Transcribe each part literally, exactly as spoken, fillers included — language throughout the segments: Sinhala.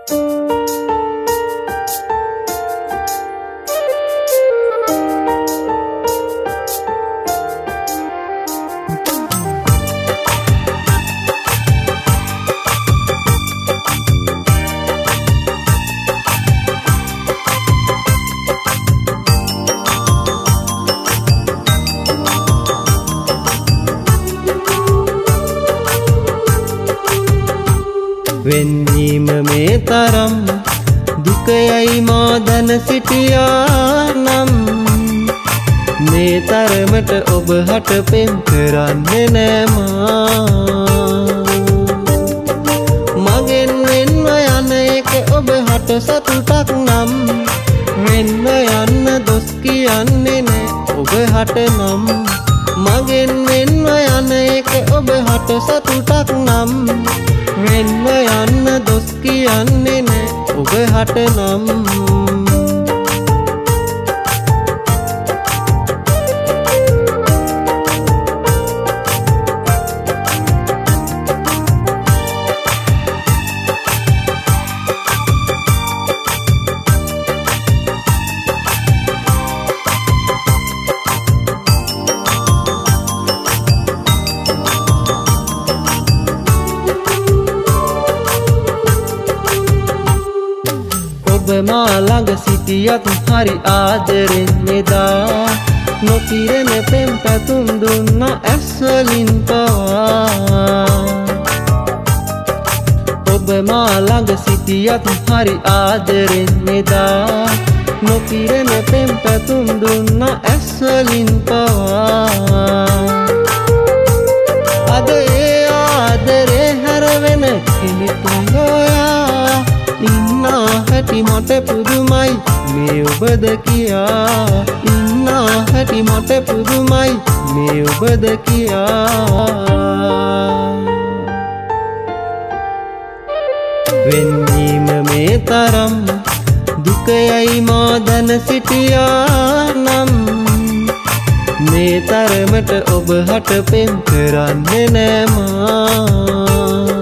වෙන්වීම මේ තරම් දුකයයි මා දැන සිටියා නම් මේ තරමට ඔබ හට පෙම් කරන්නේ නෑ මා මගෙන් වෙන්ව යන එක ඔබ හට සතුටක් නම් වෙන්ව යන්න දොස් කියන්නේ නෑ ඔබ හට නම් මගෙන් වෙන්ව යන එක ඔබ හට සතුටක් නම් වෙන්ව යන්න දොස් කියන්නේ නෑ ඔබ හට නම් ඔබ මා ළඟ සිටියත් හරි ආදරෙන් එදා නොකිරෙන පෙම් පැතුම් දුන්න ඇස්වලින් පවා ඔබ මා ළඟ සිටියත් හරි ආදරෙන් එදා නොකිරෙන පෙම් පැතුම් දුන්න ඇස්වලින් පවා අද ඒ ආදරේ හැරවෙන කෙනෙක් හොයා ඉන්නා හැටි මට පුදුමයි මේ ඔබද කියා ඉන්නා හැටි මට පුදුමයි මේ ඔබද කියා වෙන්වීම මේ තරම් දුකයයි මා දැන සිටියා නම් මේ තරමට ඔබ හට පෙම් කරන්නේ නෑ මා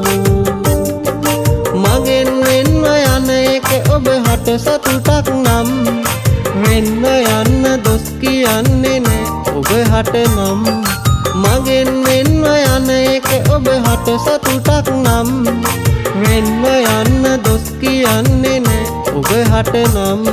මගෙන් වෙන්ව යන එක ඔබ හට සතුටක් නම් වෙන්ව යන්න දොස් කියන්නේ නෑ ඔබ හට නම් මගෙන් වෙන්ව යන එක ඔබ හට සතුටක් නම් වෙන්ව යන්න දොස් කියන්නේ නෑ ඔබ හට නම්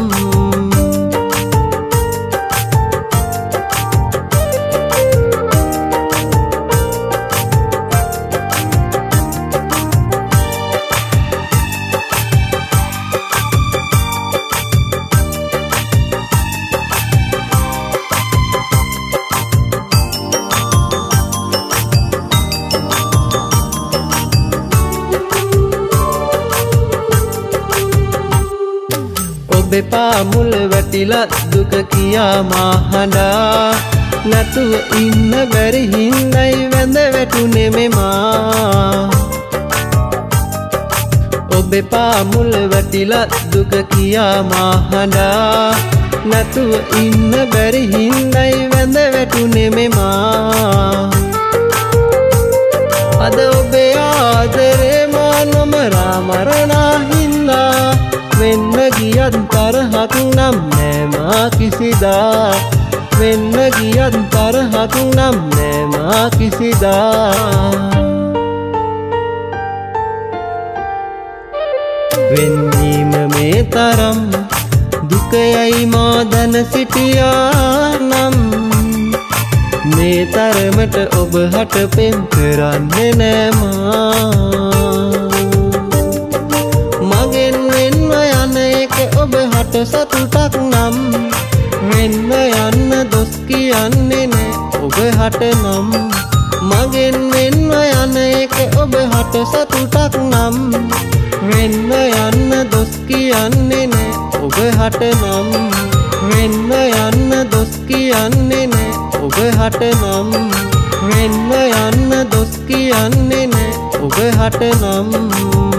ඔබෙපා මුල වැටිලා දුක කියා මා හඬා නැතුව ඉන්න බැරි හින්දයි වැඳ වැටුනේ මෙමා ඔබෙපා මුල වැටිලා දුක කියා මා හඬා නැතුව ඉන්න බැරි හින්දයි වැඳ වැටුනේ මෙමා අද ඔබේ ආදරේ මා නොමරා මරණා හින්දා වෙන්න ගියත් තරහක් නම් නෑ මා කිසිදා වෙන්න ගියත් තරහක් නම් නෑ මා කිසිදා වෙන්වීම මේ තරම් දුකයයි මා දැන සිටියා නම් මේ තරමට ඔබ හට පෙම් කරන්නේ නෑ මා මගෙන් වෙන්ව යන එක ඔබ හට සතුටක් නම් වෙන්ව යන්න දොස් කියන්නේ නෑ ඔබ හට නම් මගෙන් වෙන්ව යන එක ඔබ හට සතුටක් නම් වෙන්ව යන්න දොස් කියන්නේ නෑ ඔබ හට නම් වෙන්ව යන්න දොස් කියන්නේ නෑ ඔබ හට නම් වෙන්ව යන්න දොස් කියන්නේ නෑ ඔබ හට නම්